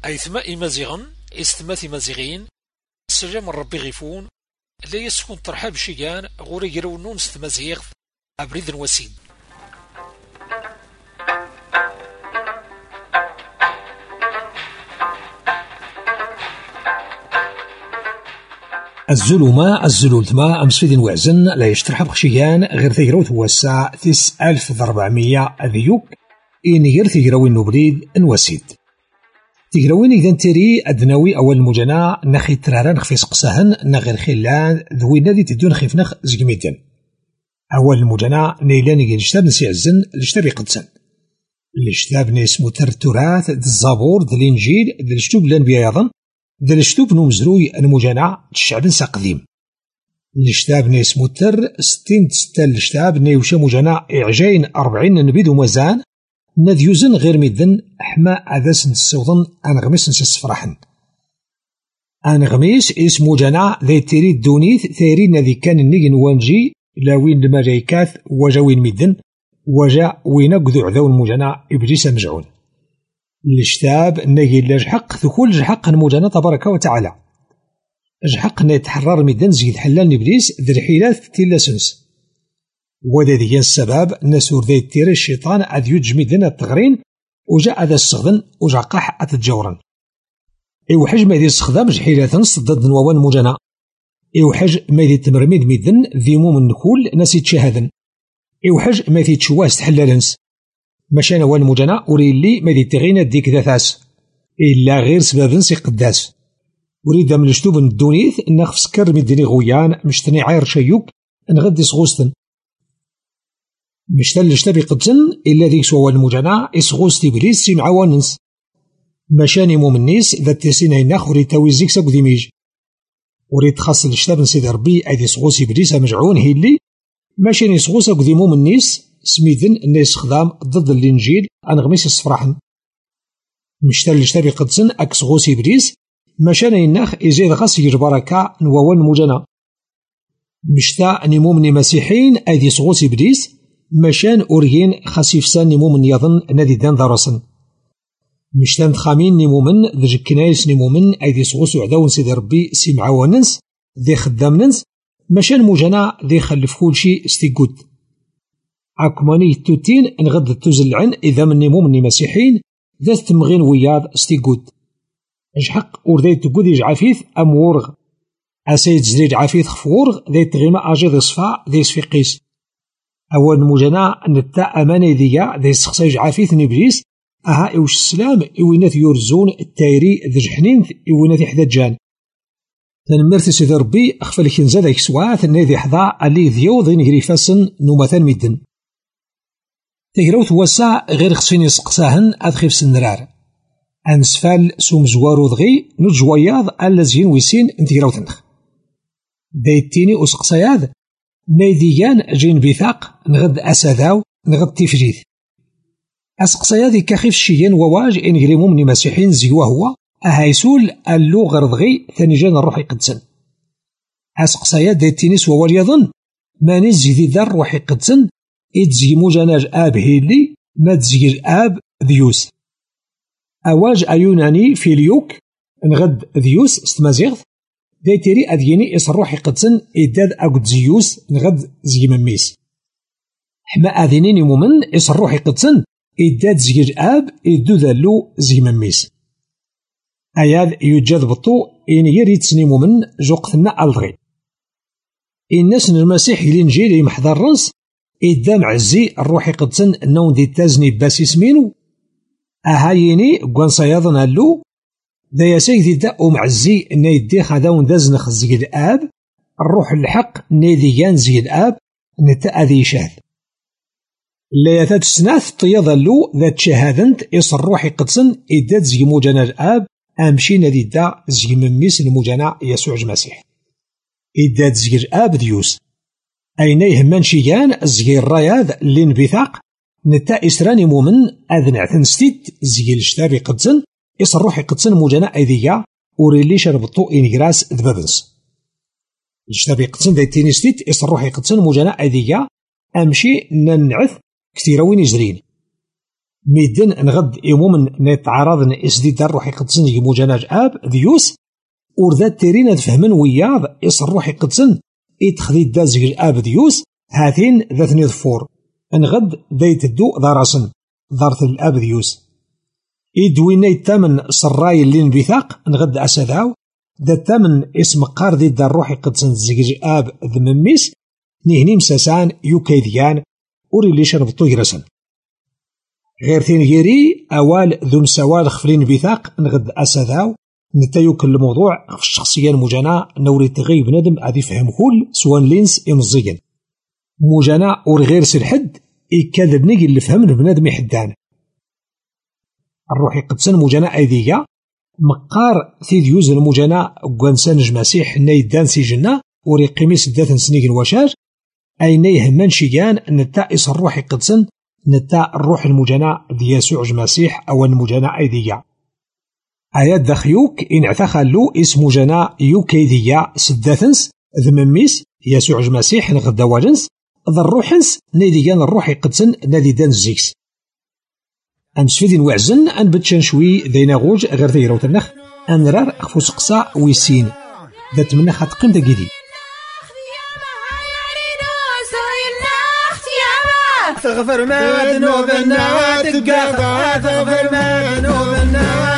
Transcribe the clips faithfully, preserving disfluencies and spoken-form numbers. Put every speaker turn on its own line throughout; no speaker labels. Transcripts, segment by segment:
أي ثماء مزيغن استماث مزيغين السلام ربي غيفون لا يسكن ترحاب شيغان غوري يرونون ستمازيغ أبريد وسيد.
الزلومة الزلولتما أمسفيد وعزن لا يشترحب خشيان غير ثيروت وسع تس ألف ضربعمية أذيوك إن غير ثيروين نبريد نوسيد تيغراوين إذا تيري أدناوي أول المجانا نخي تراران خفي سقساهن نغير خلان ذوينا دي تدون خيفنخ زقميدن أول المجانا نيلان يجي الشتاب نسي عزن الشتاب يقدسن الشتاب نسمو ترتراث ذي الزابور ذي الإنجيل ذي الشتوب لان بياضن ذي الشتوب نومزروي المجانا الشعب نسا قديم الشتاب نسمو تر ستين تستا الشتاب نيوشا مجانا إعجاين أربعين نبيدو مزان نذيوزن غير ميدن حما أذاس نسوضن أنغميس نسفرحن أنغميس اسمو جنا ذي تيري الدونيث ثيري نذي كان النيجن وانجي لاوين الملايكات وجاوين ميدن وجا وين قذو عذو المجنا إبليس مجعون الاشتاب نجي لجحق ثكول جحق المجنا تبارك وتعالى جحق نتحرر ميدن زيد حلال إبليس ذي الحيلات تيلاسنس وذا ذي السبب نسور ذي تير الشيطان أذ يجمدنا التغرين وجاء ذا السخدن وجاء قاح أتجورن إيو حج ما ذي السخدام جحيلة ضد نووان مجانا إيو حج ما ذي تمرميد ميدن ذي مومن نكول ناسي تشاهدن إيو حج ما ذي تشواس تحلالنس ماشا نوان مجانا وري لي ما ذي تغينا ديك ذا ثاس إلا غير سبب نسي قداس وريد من الشتوب الدونيث نخف سكر ميدني غويان مشتني عاير شيوك نغدي صغوستن مشتل الشتاب يقدسن إلا ذيك سوا المجانا إسغوز تبليس سي معواننس ماشاني مومنيس ذا تيسين هيناخ وريد تاويزيك ساق ديميج وريد خاص الشتاب نسيد ربي أيدي سغوز إبليس مجعون هيلي ماشاني سغوز ساق دي مومنيس سميذن الناس خدام ضد الإنجيل أنغميس الصفراحن مشتل الشتاب يقدسن أك سغوز إبليس ماشاني هيناخ إزيد غاس يجبركا نووان مجانا مشتا أني مومني مسيحين أيدي سغوز إبليس مشان أوريين خسيفسان نمومن يظن نادي دان ضرسن مشتان خامين نمومن ذي كنايس نمومن أيدي سغوس وعداون سيدي ربي سي معاوننس ذي خدامننس مشان مجانا ذي خلف كل شي استيقود عكماني توتين نغد تزلعن إذا من نمومن مسيحين ذات تمغين وياض استيقود اجحق وردي تقود يجعافيث أم ورغ أسيد زريد عافيث خفورغ ذي تغيما أجي ذي صفا ذي سفيقيس أول مجانا نتا أماني ذيا ذي سخساج عافيث نبليس أها إوش السلام إوينات يورزون التايري ذي جحنين إوينات يحدى جان تنمرت سيدي ربي أخفل كنزا ذاك سواث نادي حظا اللي ذيو ذي نهري فاسن نومثان ميدن تقراوث وسع غير خصين يسقساهن أدخيف سنرار أنسفال سوم زوارو ذغي نجوياض ألازين ويسين انتقراوثنخ دايتيني أسقساياذ ميديان جين بثاق نغد أساذاو نغد تفريث أسقساياذي كخيف الشيان وواج إن غريمو من مسيحين زيوا هو أهايسول اللو غرضغي ثاني جان الروح يقدسن أسقساياذ دايتينيس ووال يظن ما نزي ذي ذا الروح يقدسن إتزيمو جاناج آب هيلي ما تزيج آب ذيوس أواج أيوناني في اليوك نغد ذيوس استمازيغ دايتيري أديني إس الروح يقدسن إداد أقد زيوس نغد زي مميس حما أذينيني مومن إس الروح يقدسن إداد زيج آب إدو ذالو زي مميس أياد يجاد بطو إن يريد سني مومن جوقتنا ألغي الناس المسيح الإنجيل يمحضر رنس إدام عزي الروح يقدسن نون دي تازني باسيس مينو أهايني قوان صيادن هالو ذا يسيك ذي داء معزي نيدي خداون دازنخ زي الآب الروح الحق نيديان زي الآب نتا ذي شهد لا يثات سناث طياض اللو ذات شهادنت إص الروح قدسن إداد زي موجانا الآب أمشي ندي دا زي مميس الموجانا يسوع المسيح إداد زي الآب ديوس أينيه منشيان زي الرياض لين بثاق نتا إسراني مومن أذنع تنستيت زي الشتابي قدسن إس الروح يقدسن موجانا أيديا وريلي شربطو إنجراس ذبابنس الشتابي يقدسن داي تينيستيت إس الروح يقدسن موجانا أيديا أمشي ننعث كثيرا وين يجرين ميدن نغد يومن نتعرض إسديد الروح يقدسن يموجناج آب ديوس ورذات تيرين تفهمن وياض إس الروح يقدسن إتخذي دازج الآب ديوس هاتين ذات نظفور نغد ديت الدو دارسن دارت الآب ديوس إدوينا يتامن صراي اللي نبيثاق نغد أسداو دا تامن اسم قار دي دا الروح يقدسن زيج آب ذمميس نهني مساسان يوكيديان وري ليش نبطو يرسن غير ثينيري أوال ذو مساوال خفلين بيثاق نغد أسداو نتايوك الموضوع في الشخصية المجانا نوري تغيب ندم أدي فهم كل سوان لينس إمزيين مجانا ور غير سلحد إكاد بنيجي اللي فهمن بندم يحدان الروح يقدسن مجانا أيديا مقار ثيديوز المجانا وقنسان جماسيح نايدان سيجنا وري قميس الدات سنيق الوشاج أي نيهمان شيان نتا إس الروح يقدسن نتا الروح المجانا دي يسوع جماسيح أو المجانا أيديا آيات دخيوك إن اعتخلو اسم جنا يوكيديا سداتنس ذمميس يسوع المسيح نغدا والنس ذا الروحنس ناديان الروح يقدسن نادي دان زيكس أمسفيدين وعزن أن بتشنشوي دينا غوج غير ذيرو تنخ أن رار أخفوس قصا ويسين ذات منخ هتقيم دا جدي
تغفر ما ذنوبنا تقاطع تغفر ما ذنوبنا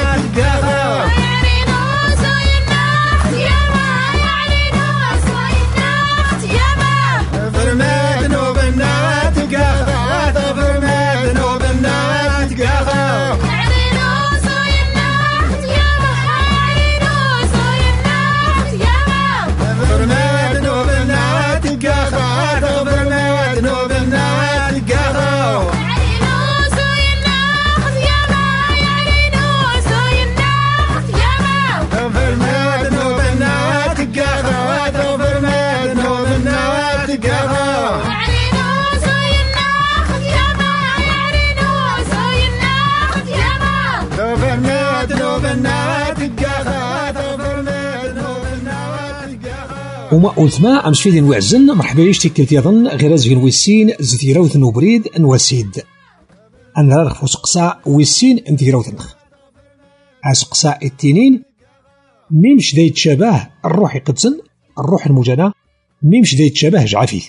وما أوثما أمشفيدين وعزن مرحبا يشتكل تيظن غير زين ويسين زثيروث نوبريد نواسيد أنا رغف سقسا ويسين انتيروث نخ أسقسا التنين ميمش دايت شباه الروح يقدسن الروح المجانا ميمش دايت شباه جعفيث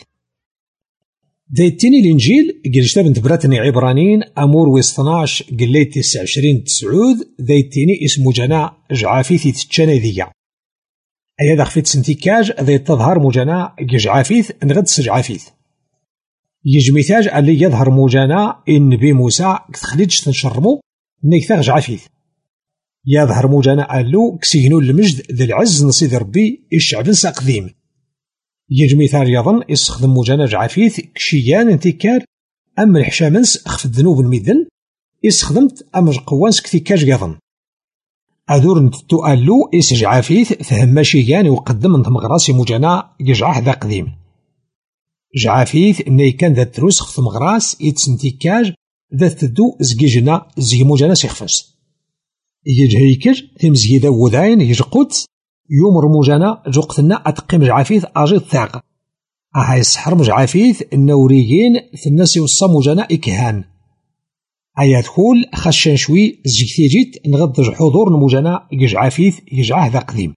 دايت تيني الإنجيل قلشتا بنت براتني عبرانيين أمور ويستناش قليت تسع عشرين تسعود دايت تيني اسم مجانا جعفيث يتشانا ذيا أي دخفيت سنتيكاج ذي تظهر مجانا جعافيث نغد سجعافيث يجميتاج اللي يظهر مجانا إن بي موسى كتخليج تنشرمو نيكتاغ جعافيث يظهر مجانا ألو كسيهنو المجد ذي العز نصيد ربي الشعب نسا قديم يجميتاج يظن يستخدم مجانا جعافيث كشيان انتكار أم الحشامنس أخف الذنوب الميدن يستخدمت أمج قوانس كثيكاج يظن أذور نتتو ألو إس جعافيث فهم ماشيان وقدم انتم غراسي مجانا يجعاه ذا قديم جعافيث إني كان ذا تروسخ في مغراس يتسنتيكاج ذا تدو زجيجنا زي مجانا سيخفس يجهيكر تمزي ذا وذاين يجقود يومر مجانا جوقتنا أتقيم جعافيث أجيد ثاق أهاي السحر مجعافيث النوريين في الناس يوصى مجانا إكهان آيات كول خشان شوي زيكتيجيت نغضج حضور المجانا يجعافيث يجعاه ذا قديم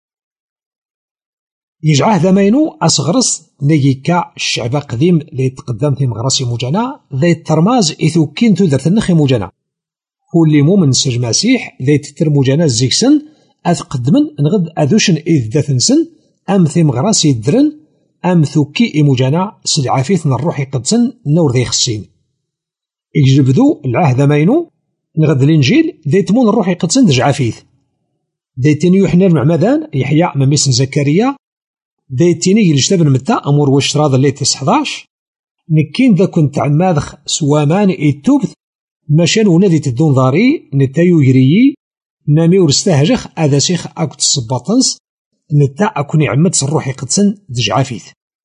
يجعاه ذا ماينو أصغرس نيكا الشعب قديم اللي تقدم في مغرسي مجانا ذا الترماز إثو كنتو درت النخي مجانا كل مؤمن سج مسيح ذا تتر مجانا زيكسن أتقدمن نغد أذوشن إذ داثنسن أم في مغرسي درن أم ثوكي مجانا سلعافيث من الروح قدسن نور ذي خسين يجبدو العهد ماينو نغد الانجيل ديتمون الروح يقدسن دجعافيث ديتيني يوحنا المعمدان يحيى مميسن زكريا ديتيني يلجتبن متى امور وشراض اللي تسحضاش نكين ذا كنت عماذخ سوامان ايتوبث مشان ونادي تدون ضاري نتايو يريي نامي ورستهجخ اذا شيخ اكت الصباطنس نتا اكوني عمد الروح يقدسن دجعافيث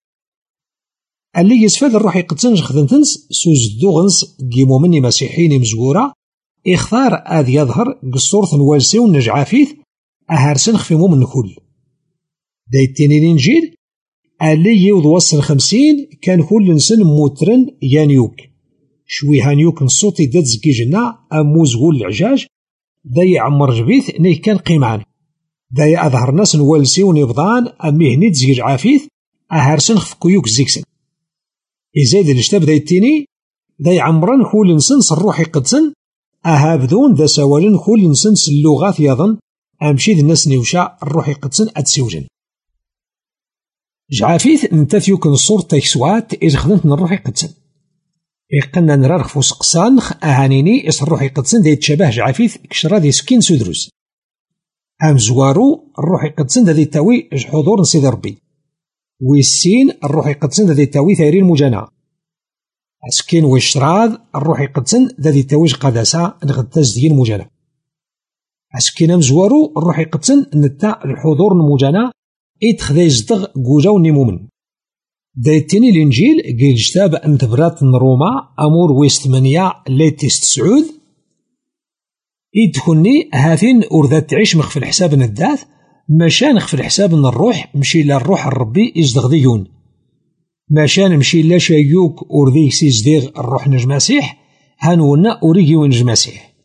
اللي يسفاد الروح يقدسن خدمتنس سوز دوغنس جيمو مني مسيحيين مزورة اختار اذ يظهر قصورة والسيون نجعافيث اهارسن خفيمو من كل دايتيني الانجيل اللي يوض وصن خمسين كان كل نسن موترن يانيوك شوي هانيوك نصوت يدات زكي جنا أموز غول العجاج دا يعمر جبيث نيه كان قيمان دا يأظهر ناس نوالسي ونبضان أمي هني تزيج عافيث أهارسن خفكويوك زيكسن إزايد الاشتاب دا يتيني دا يعمرن خول نسنس الروحي قدسن أهابذون دا سوالن خول نسنس اللغات يظن أمشي ذا الناس نيوشا الروحي قدسن أتسيوجن جعافيث نتاثيوك نصور تاكسوات إذا خدمت الروحي قدسن إقنا نرارخ فوس قصانخ أهانيني إس الروحي قدسن دا يتشابه جعافيث كشرا دي سكين سودروس أم زوارو الروحي قدسن دا دي تاوي حضور نسيد ربي ويسين الروحي قدسن دا دي تاوي ثيري المجانعة أسكين وشراد الروحي قدسن دا دي تاويج قداسة نغتاز دي المجانعة أسكين مزوارو الروحي قدسن نتا الحضور المجانعة إتخذ يزدغ قوجاو نيمومن دايتيني الإنجيل قيجتاب انتبرات نروما أمور ويستمانيا ليتيس تسعود إدخلني هاثين أرذات تعيش مخ في الحساب نداث ماشان خف الحساب من الروح مشي للروح الربي يزدغ ديون ماشان مشي لا شايوك أرذيك سيزدغ الروح نجماسيح هانونا أوريجي ونجماسيح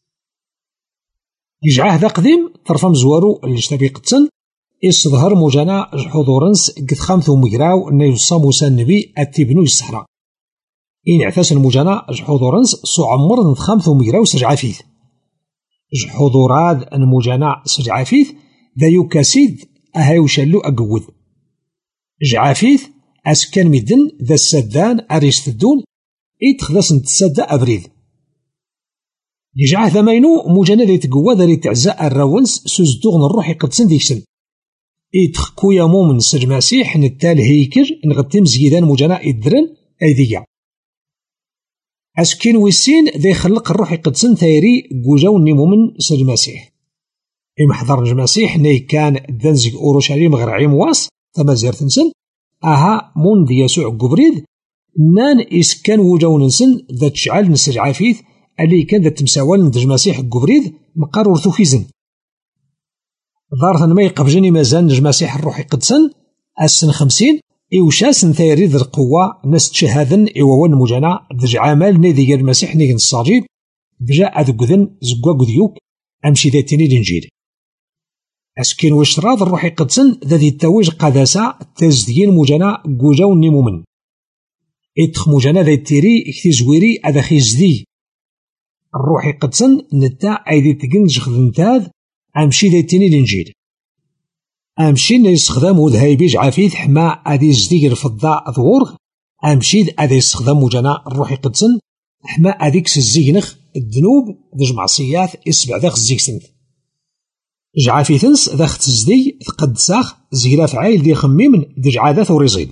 يجعاه ذا قديم طرفم زوارو اللي اشتبي قدسن يصدهر مجانا حضورنس قد خامثو مجراو نيوصا موسى النبي أتبنو الصحراء إن اعتاس المجانا حضورنس سو عمر خامثو مجراو سرعافيث حضوراد المجانا سرعافيث ذا يكاسيد أهايو شالو أقوذ جعافيث أسكان مدن ذا السدان أريستدون إتخذس نتسدى أبريد يجعه ذا ماينو مجانا ذا يتقوى ذا يتعزاء الراونس سوزدوغن الروحي قدسن ديكسن إتخكو يا مومن سرماسيح نتال هيكر نغتم زيدان مجانا إدرن أيديا أسكين ويسين ذا يخلق الروحي قدسن ثيري قوجاو نيمومن سرماسيح إمحضر نجماسيح ني كان دنزق أوروشاليم غير عيم واس تما زيرتنسن أها منذ يسوع قبريد نان إسكان وجاو ننسن ذا تشعال نسر عافيث اللي كان ذا تمساوال نجماسيح قبريد مقار ورثو فيزن ظارثا ما يقبجني مازال نجماسيح الروحي قدسن السن خمسين إوشاسن ثيري ذا القوة ناس تشهادن إيوان مجانا ذا عامل نيذي المسيح نيغن الصاجيب بجاء ذقذن زقوا قذيوك أمشي ذاتيني الإنجيل أسكين وشراض الروحي قدسن ذا ذي التويج قداسة تزدين مجانا قوجاو نيمومن إتخ مجانا ذا التيري اكتي زويري أذا خيزدي الروحي قدسن نتا أيدي تقنج خذنتاذ أمشي ذاتيني الإنجيل أمشي نيسخدام وذهاي بيج عافيث حما أذي زديق الفضاء ظهور أمشي أذي استخدام مجانا الروحي قدسن حما أذيكس الزينخ الذنوب ذج معصيات إسبع ذاك الزيكسنت جعافيثنس ذاك تزدي تقدساخ زيلاف عايل دي خميمن دج عادات ورزيد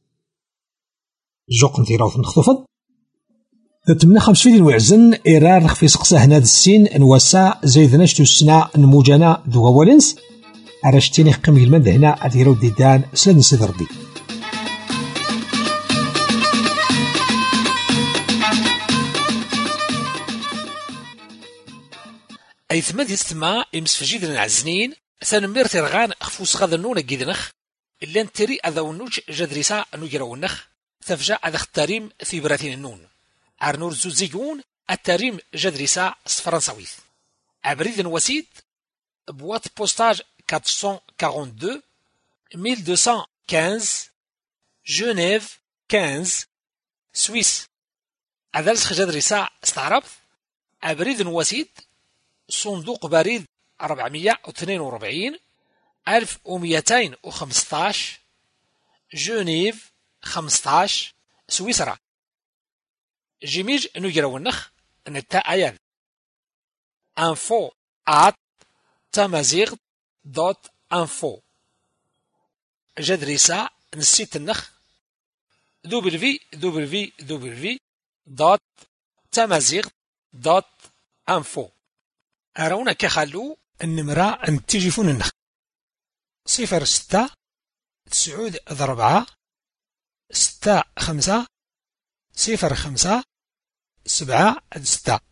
جوقن ثيراوث نخطفض تتمنى خمس فيدين وعزن إرار في سقسا هنا السين نوسا زيد نشتو السنة نموجانا دو غوالنس أرشتيني قمي المد هنا أديرو ديدان سلاد نسيد ربي
أيثما يستمع إمسفجيد العزنين ثانمير ترغان خفوس غادا نونا جيدنخ إلا نتري أذا ونوج جدريسا نوجرا ونخ تفجع أذا اختاريم في براتين النون عرنور زوزيقون التاريم جدريسا فرنساويث عبريد وسيد بوات بوستاج أربعمائة واثنين وأربعين ألف ومئتين وخمسة عشر جنيف خمسة سويس أذلسخ جدريسا استعرب عبريد وسيد صندوق بريد أربعمائة واثنين وأربعين ألف ومئتين وخمسة عشر جنيف خمسة عشر سويسرا جيميج نجرا ونخ نتا أيان info at تمازيغ دوت info جدريسا نسيت النخ دبليو دبليو دبليو دوت تمازيغ دوت info أرونا كخلو النمرة أن تجيفون النخ صفر ستة تسعود ضربعة ستة خمسة صفر خمسة سبعة ستة